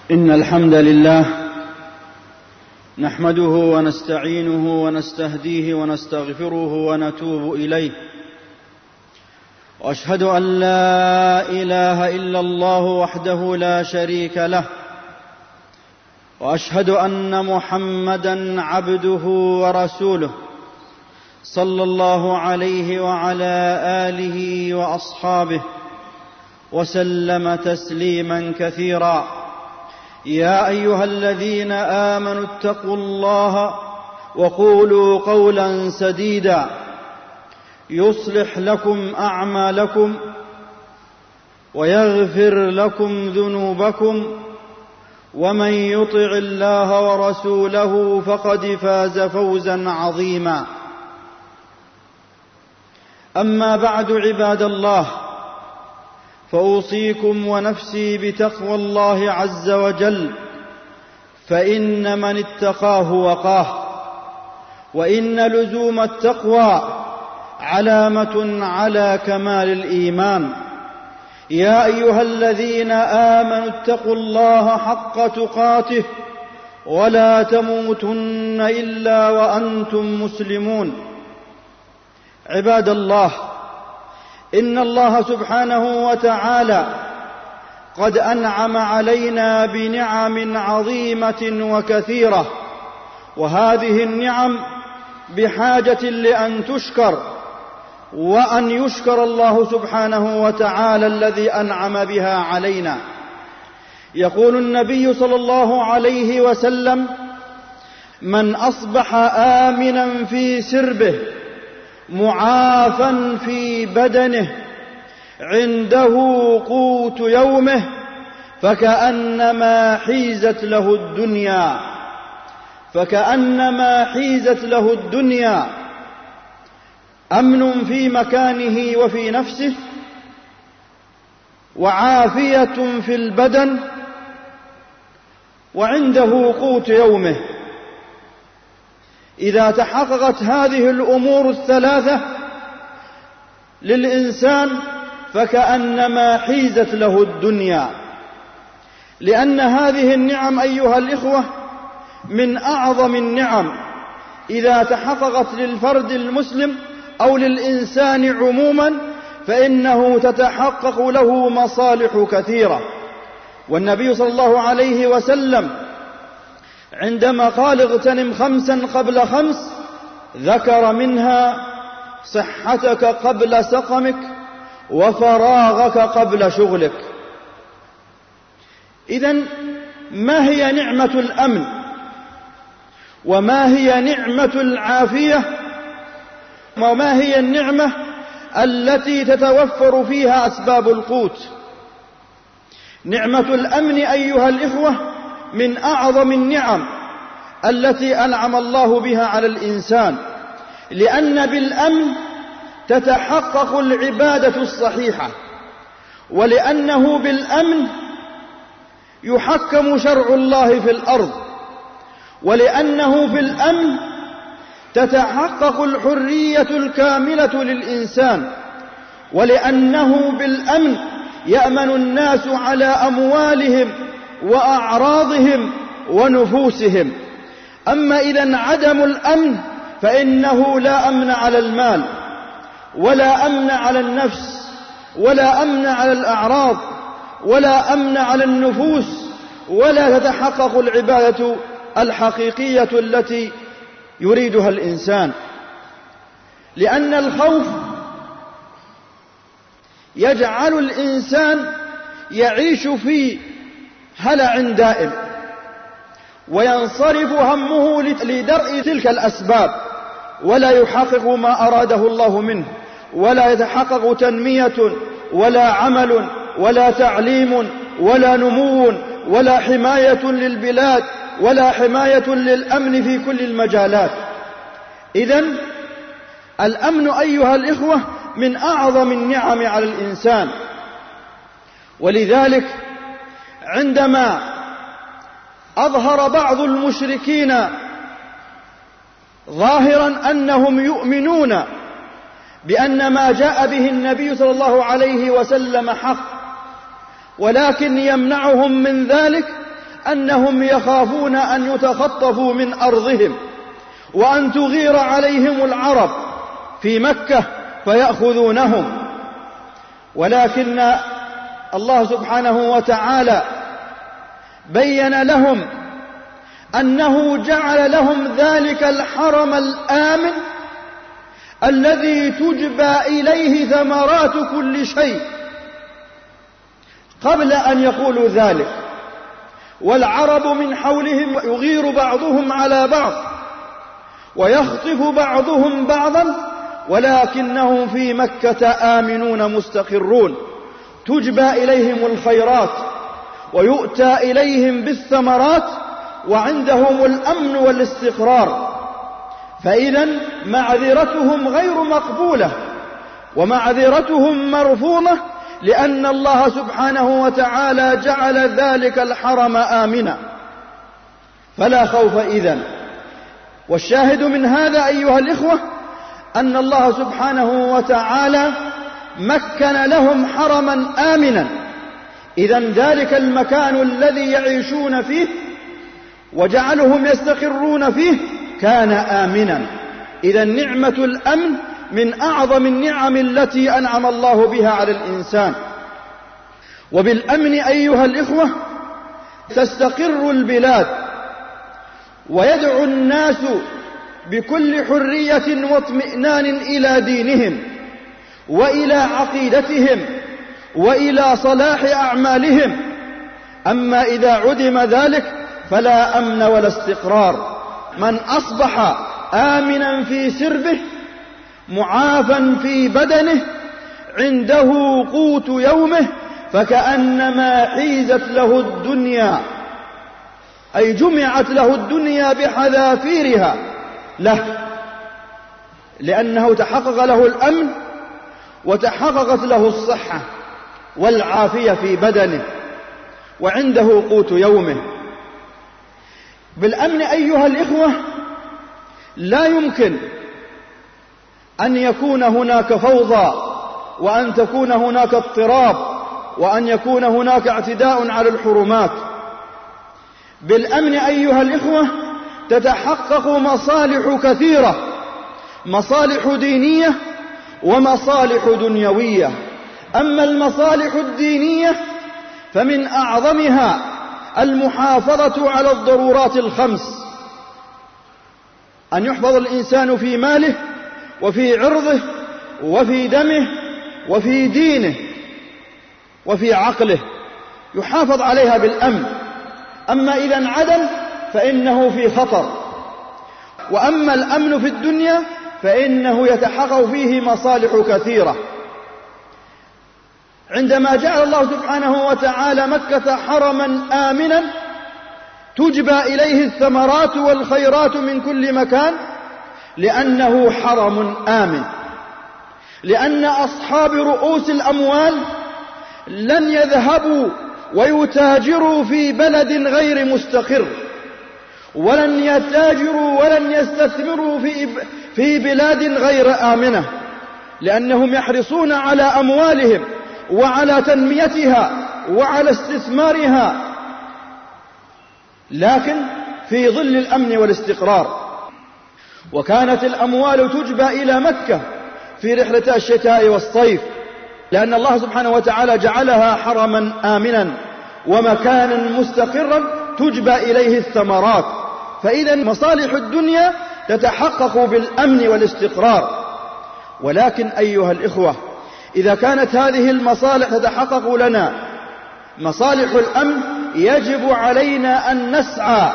إن الحمد لله نحمده ونستعينه ونستهديه ونستغفره ونتوب إليه، وأشهد أن لا إله إلا الله وحده لا شريك له، وأشهد أن محمدًا عبده ورسوله صلى الله عليه وعلى آله وأصحابه وسلم تسليمًا كثيرًا. يا أيها الذين آمنوا اتقوا الله وقولوا قولا سديدا يصلح لكم أعمالكم ويغفر لكم ذنوبكم، ومن يطع الله ورسوله فقد فاز فوزا عظيما. أما بعد، عباد الله، فأوصيكم ونفسي بتقوى الله عز وجل، فإن من اتقاه وقاه، وإن لزوم التقوى علامة على كمال الإيمان. يا أيها الذين آمنوا اتقوا الله حق تقاته ولا تموتن إلا وأنتم مسلمون. عباد الله، إن الله سبحانه وتعالى قد أنعم علينا بنعم عظيمة وكثيرة، وهذه النعم بحاجة لأن تشكر، وأن يشكر الله سبحانه وتعالى الذي أنعم بها علينا. يقول النبي صلى الله عليه وسلم: من أصبح آمنا في سربه معافا في بدنه عنده قوت يومه فكأنما حيزت له الدنيا، فكأنما حيزت له الدنيا. أمن في مكانه وفي نفسه، وعافية في البدن، وعنده قوت يومه. إذا تحققت هذه الأمور الثلاثة للإنسان فكأنما حيزت له الدنيا، لأن هذه النعم أيها الإخوة من أعظم النعم إذا تحققت للفرد المسلم أو للإنسان عموما، فإنه تتحقق له مصالح كثيرة. والنبي صلى الله عليه وسلم عندما قال: اغتنم 5 قبل 5، ذكر منها صحتك قبل سقمك وفراغك قبل شغلك. إذن ما هي نعمة الأمن؟ وما هي نعمة العافية؟ وما هي النعمة التي تتوفر فيها أسباب القوت؟ نعمة الأمن أيها الإخوة من أعظم النعم التي أنعم الله بها على الإنسان، لأن بالأمن تتحقق العبادة الصحيحة، ولأنه بالأمن يحكم شرع الله في الأرض، ولأنه بالأمن تتحقق الحرية الكاملة للإنسان، ولأنه بالأمن يأمن الناس على أموالهم وأعراضهم ونفوسهم. أما إذا عدم الأمن فإنه لا أمن على المال، ولا أمن على النفس، ولا أمن على الأعراض، ولا أمن على النفوس، ولا تتحقق العبادة الحقيقية التي يريدها الإنسان. لأن الخوف يجعل الإنسان يعيش في هلع دائم، وينصرف همه لدرء تلك الأسباب، ولا يحقق ما أراده الله منه، ولا يتحقق تنمية ولا عمل ولا تعليم ولا نمو ولا حماية للبلاد ولا حماية للأمن في كل المجالات. إذن الأمن أيها الإخوة من أعظم النعم على الإنسان. ولذلك عندما أظهر بعض المشركين ظاهرا أنهم يؤمنون بأن ما جاء به النبي صلى الله عليه وسلم حق، ولكن يمنعهم من ذلك أنهم يخافون أن يتخطفوا من أرضهم وأن تغير عليهم العرب في مكة فيأخذونهم، ولكن الله سبحانه وتعالى بين لهم أنه جعل لهم ذلك الحرم الآمن الذي تجبى إليه ثمرات كل شيء قبل أن يقولوا ذلك. والعرب من حولهم يغير بعضهم على بعض ويخطف بعضهم بعضا، ولكنهم في مكة آمنون مستقرون، تجبى إليهم الخيرات ويؤتى إليهم بالثمرات وعندهم الأمن والاستقرار. فإذا معذرتهم غير مقبولة ومعذرتهم مرفوضة، لأن الله سبحانه وتعالى جعل ذلك الحرم آمنا، فلا خوف إذن. والشاهد من هذا أيها الإخوة أن الله سبحانه وتعالى مكن لهم حرما آمنا، إذن ذلك المكان الذي يعيشون فيه وجعلهم يستقرون فيه كان آمنا. إذن نعمة الأمن من أعظم النعم التي أنعم الله بها على الإنسان. وبالأمن أيها الإخوة تستقر البلاد ويدعو الناس بكل حرية واطمئنان إلى دينهم وإلى عقيدتهم وإلى صلاح أعمالهم. أما إذا عدم ذلك فلا أمن ولا استقرار. من أصبح آمنا في سربه معافا في بدنه عنده قوت يومه فكأنما حيزت له الدنيا، أي جمعت له الدنيا بحذافيرها له، لأنه تحقق له الأمن وتحققت له الصحة والعافية في بدنه وعنده قوت يومه. بالأمن أيها الإخوة لا يمكن أن يكون هناك فوضى وأن تكون هناك اضطراب وأن يكون هناك اعتداء على الحرمات. بالأمن أيها الإخوة تتحقق مصالح كثيرة، مصالح دينية ومصالح دنيوية. أما المصالح الدينية فمن أعظمها المحافظة على الضرورات الخمس، أن يحفظ الإنسان في ماله وفي عرضه وفي دمه وفي دينه وفي عقله، يحافظ عليها بالأمن. أما إذا انعدم فإنه في خطر. وأما الأمن في الدنيا فإنه يتحقق فيه مصالح كثيرة. عندما جعل الله سبحانه وتعالى مكة حرما آمنا تجبى إليه الثمرات والخيرات من كل مكان، لأنه حرم آمن، لأن أصحاب رؤوس الأموال لن يذهبوا ويتاجروا في بلد غير مستقر، ولن يتاجروا ولن يستثمروا في بلاد غير آمنة، لأنهم يحرصون على أموالهم وعلى تنميتها وعلى استثمارها، لكن في ظل الأمن والاستقرار. وكانت الأموال تجبى إلى مكة في رحلة الشتاء والصيف، لأن الله سبحانه وتعالى جعلها حرما آمنا ومكانا مستقرا تجبى إليه الثمرات. فإذا مصالح الدنيا تتحقق بالأمن والاستقرار. ولكن أيها الإخوة إذا كانت هذه المصالح تتحقق لنا مصالح الأمن يجب علينا أن نسعى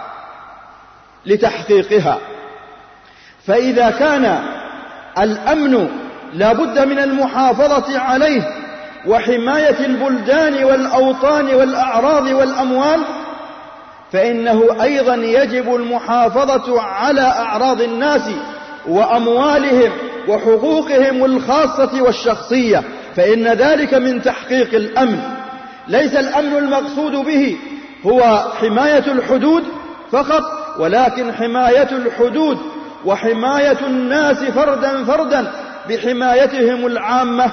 لتحقيقها. فإذا كان الأمن لا بد من المحافظة عليه وحماية البلدان والأوطان والأعراض والأموال، فإنه أيضا يجب المحافظة على أعراض الناس وأموالهم وحقوقهم الخاصة والشخصية، فإن ذلك من تحقيق الأمن. ليس الأمن المقصود به هو حماية الحدود فقط، ولكن حماية الحدود وحماية الناس فردا فردا بحمايتهم العامة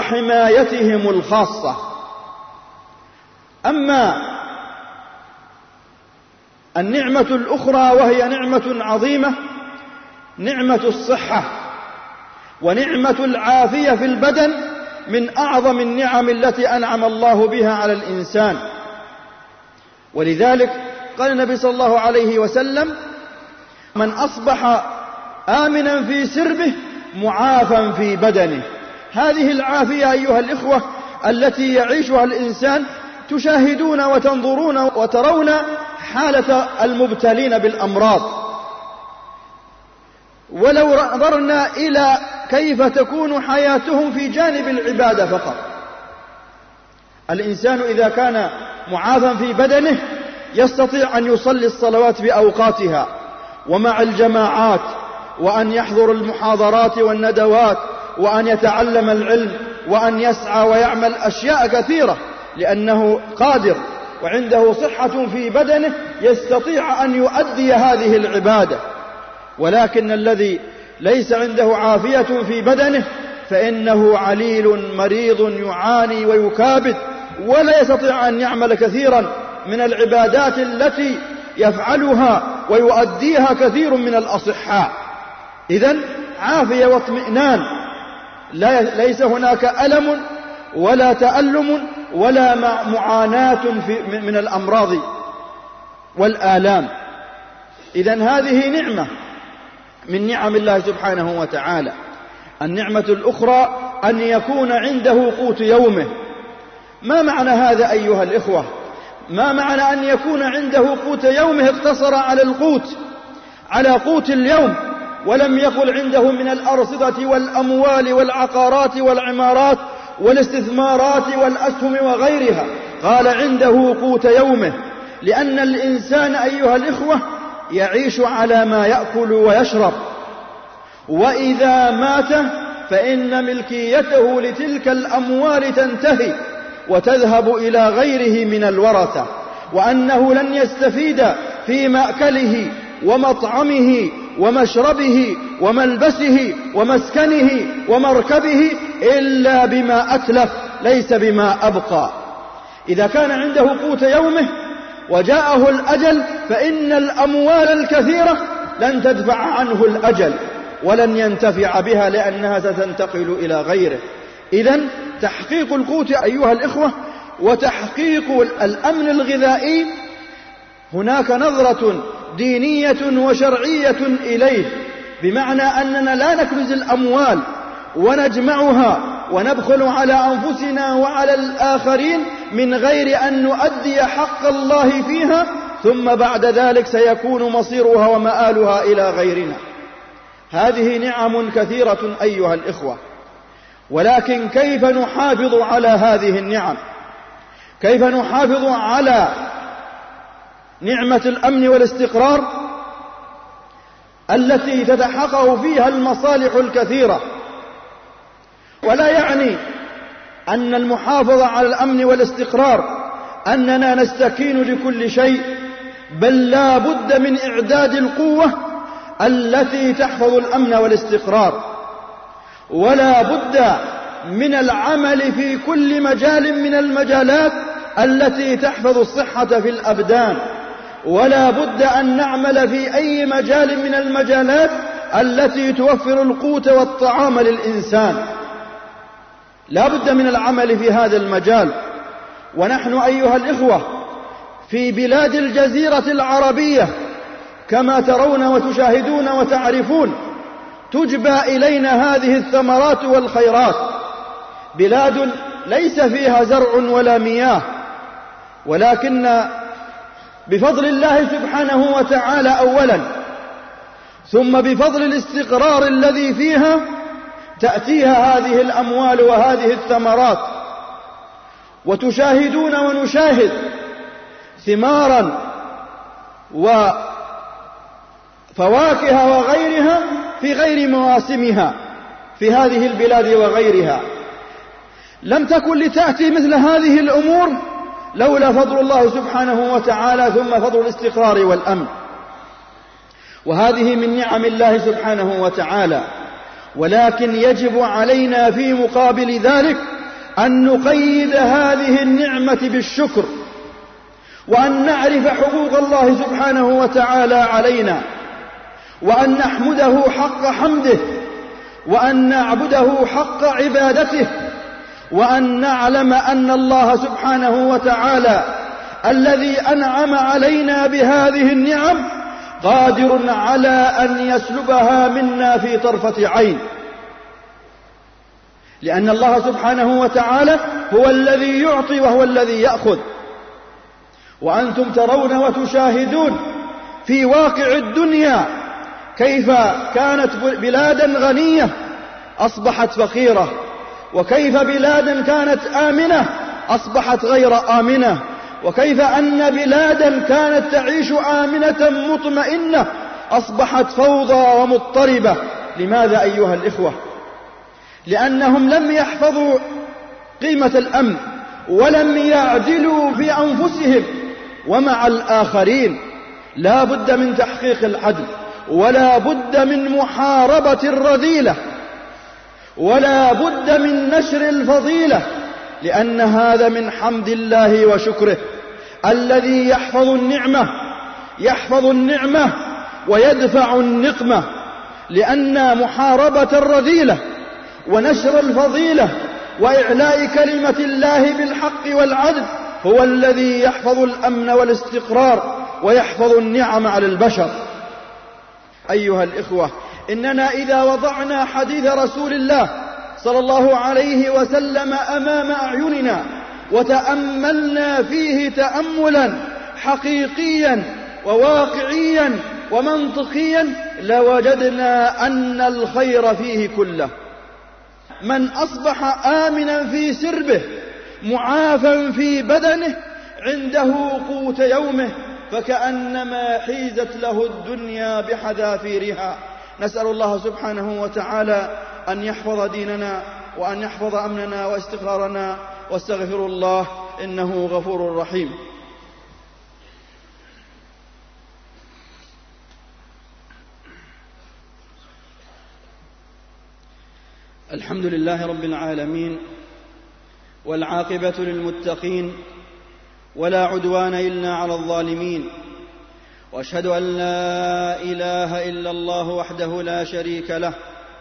وحمايتهم الخاصة. أما النعمة الأخرى وهي نعمة عظيمة نعمة الصحة، ونعمة العافية في البدن من أعظم النعم التي أنعم الله بها على الإنسان. ولذلك قال النبي صلى الله عليه وسلم: من أصبح آمنا في سربه معافا في بدنه. هذه العافية أيها الإخوة التي يعيشها الإنسان تشاهدون وتنظرون وترون حالة المبتلين بالأمراض. ولو نظرنا إلى كيف تكون حياتهم في جانب العبادة فقط، الإنسان إذا كان معافا في بدنه يستطيع أن يصلي الصلوات بأوقاتها ومع الجماعات، وأن يحضر المحاضرات والندوات، وأن يتعلم العلم، وأن يسعى ويعمل أشياء كثيرة، لأنه قادر وعنده صحة في بدنه يستطيع أن يؤدي هذه العبادة. ولكن الذي ليس عنده عافية في بدنه فإنه عليل مريض يعاني ويكابد، ولا يستطيع أن يعمل كثيرا من العبادات التي يفعلها ويؤديها كثير من الأصحاء. إذن عافية واطمئنان، ليس هناك ألم ولا تألم ولا معاناة من الأمراض والآلام. إذن هذه نعمة من نعم الله سبحانه وتعالى. النعمة الأخرى أن يكون عنده قوت يومه. ما معنى هذا أيها الإخوة؟ ما معنى أن يكون عنده قوت يومه؟ اقتصر على القوت، على قوت اليوم، ولم يقل عنده من الأرصدة والأموال والعقارات والعمارات والاستثمارات والأسهم وغيرها، قال عنده قوت يومه، لأن الإنسان أيها الإخوة يعيش على ما يأكل ويشرب، وإذا مات فإن ملكيته لتلك الأموال تنتهي وتذهب إلى غيره من الورثة، وأنه لن يستفيد في مأكله ومطعمه ومشربه وملبسه ومسكنه ومركبه إلا بما أتلف ليس بما أبقى. إذا كان عنده قوت يومه وجاءه الأجل فإن الأموال الكثيرة لن تدفع عنه الأجل ولن ينتفع بها لأنها ستنتقل إلى غيره. إذن تحقيق القوت أيها الإخوة وتحقيق الأمن الغذائي هناك نظرة دينية وشرعية إليه، بمعنى أننا لا نكنز الأموال ونجمعها ونبخل على أنفسنا وعلى الآخرين من غير أن نؤدي حق الله فيها، ثم بعد ذلك سيكون مصيرها ومآلها إلى غيرنا. هذه نعم كثيرة أيها الإخوة، ولكن كيف نحافظ على هذه النعم؟ كيف نحافظ على نعمة الأمن والاستقرار التي تتحقق فيها المصالح الكثيرة؟ ولا يعني أن المحافظة على الأمن والاستقرار أننا نستكين لكل شيء، بل لا بد من إعداد القوة التي تحفظ الأمن والاستقرار، ولا بد من العمل في كل مجال من المجالات التي تحفظ الصحة في الأبدان، ولا بد أن نعمل في أي مجال من المجالات التي توفر القوت والطعام للإنسان. لا بد من العمل في هذا المجال. ونحن أيها الإخوة في بلاد الجزيرة العربية كما ترون وتشاهدون وتعرفون تجبى إلينا هذه الثمرات والخيرات، بلاد ليس فيها زرع ولا مياه، ولكن بفضل الله سبحانه وتعالى أولا، ثم بفضل الاستقرار الذي فيها تأتيها هذه الأموال وهذه الثمرات، وتشاهدون ونشاهد ثمارا وفواكه وغيرها في غير مواسمها في هذه البلاد وغيرها. لم تكن لتأتي مثل هذه الأمور لولا فضل الله سبحانه وتعالى، ثم فضل الاستقرار والأمن. وهذه من نعم الله سبحانه وتعالى، ولكن يجب علينا في مقابل ذلك أن نقيد هذه النعمة بالشكر، وأن نعرف حقوق الله سبحانه وتعالى علينا، وأن نحمده حق حمده، وأن نعبده حق عبادته، وأن نعلم أن الله سبحانه وتعالى الذي أنعم علينا بهذه النعم قادر على أن يسلبها منا في طرفة عين، لأن الله سبحانه وتعالى هو الذي يعطي وهو الذي يأخذ. وأنتم ترون وتشاهدون في واقع الدنيا كيف كانت بلادا غنية أصبحت فقيرة، وكيف بلادا كانت آمنة أصبحت غير آمنة، وكيف أن بلادا كانت تعيش آمنة مطمئنة أصبحت فوضى ومضطربة. لماذا أيها الإخوة؟ لأنهم لم يحفظوا قيمة الأمن، ولم يعدلوا في أنفسهم ومع الآخرين. لا بد من تحقيق العدل، ولا بد من محاربة الرذيلة، ولا بد من نشر الفضيلة، لأن هذا من حمد الله وشكره الذي يحفظ النعمة ويدفع النقمة. لأن محاربة الرذيلة ونشر الفضيلة وإعلاء كلمة الله بالحق والعدل هو الذي يحفظ الأمن والاستقرار ويحفظ النعم على البشر. أيها الإخوة، إننا إذا وضعنا حديث رسول الله صلى الله عليه وسلم أمام أعيننا وتأملنا فيه تأملا حقيقيا وواقعيا ومنطقيا لوجدنا أن الخير فيه كله. من أصبح آمنا في سربه معافا في بدنه عنده قوت يومه فكأنما حيزت له الدنيا بحذافيرها. نسأل الله سبحانه وتعالى أن يحفظ ديننا وأن يحفظ أمننا واستقرارنا، واستغفر الله إنه غفور رحيم. الحمد لله رب العالمين، والعاقبة للمتقين، ولا عدوان إلا على الظالمين، وأشهد أن لا إله إلا الله وحده لا شريك له،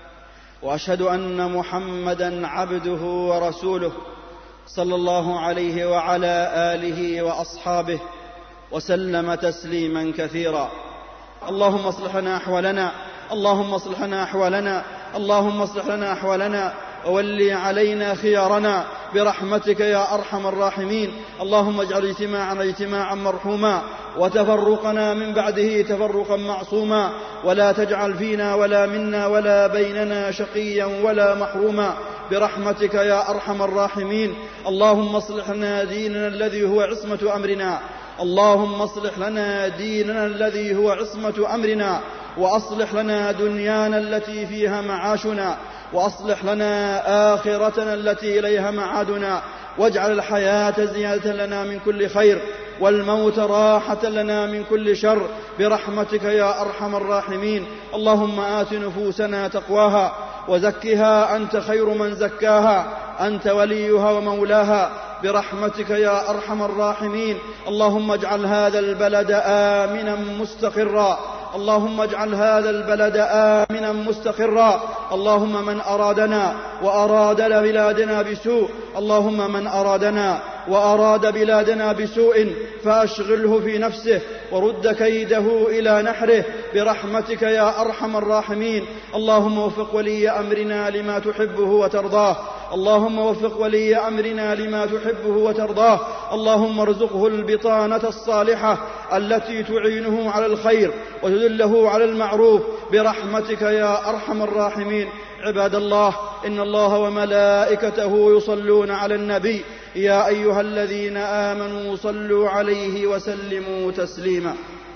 وأشهد أن محمدًا عبده ورسوله صلى الله عليه وعلى آله وأصحابه وسلم تسليما كثيرا. اللهم اصلح لنا أحوالنا، اللهم اصلح لنا أحوالنا، اللهم اصلح لنا أحوالنا وولي علينا خيارنا برحمتك يا أرحم الراحمين. اللهم اجعل اجتماعنا اجتماعا مرحوما، وتفرقنا من بعده تفرقا معصوما، ولا تجعل فينا ولا منا ولا بيننا شقيا ولا محروما برحمتك يا أرحم الراحمين. اللهم اصلح لنا ديننا الذي هو عصمة أمرنا، اللهم اصلح لنا ديننا الذي هو عصمة أمرنا، وأصلح لنا دنيانا التي فيها معاشنا، وأصلح لنا آخرتنا التي إليها معادنا، واجعل الحياة زيادة لنا من كل خير، والموت راحة لنا من كل شر برحمتك يا أرحم الراحمين. اللهم آت نفوسنا تقواها وزكها أنت خير من زكاها، أنت وليها ومولاها برحمتك يا أرحم الراحمين. اللهم اجعل هذا البلد آمنا مستقرا، اللهم اجعل هذا البلد آمنا مستقرا. اللهم من أرادنا وأراد بلادنا بسوء، اللهم من أرادنا وأراد بلادنا بسوء فأشغله في نفسه ورد كيده إلى نحره برحمتك يا أرحم الراحمين. اللهم وفق ولي أمرنا لما تحبه وترضاه، اللهم وفق ولي أمرنا لما تحبه وترضاه. اللهم ارزقه البطانة الصالحة التي تعينه على الخير وتدله على المعروف برحمتك يا أرحم الراحمين. عباد الله، إن الله وملائكته يصلون على النبي، يا أيها الذين آمنوا صلوا عليه وسلموا تسليما.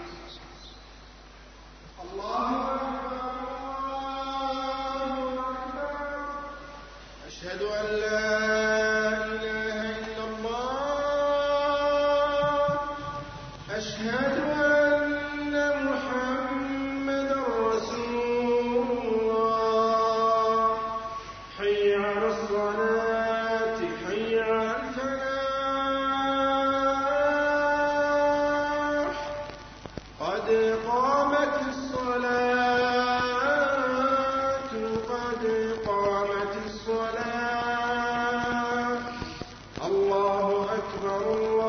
أشهد أن لا إله إلا الله، أشهد أن محمدا رسول الله. حي على الصلاة، حي على الفلاح. أكبر الله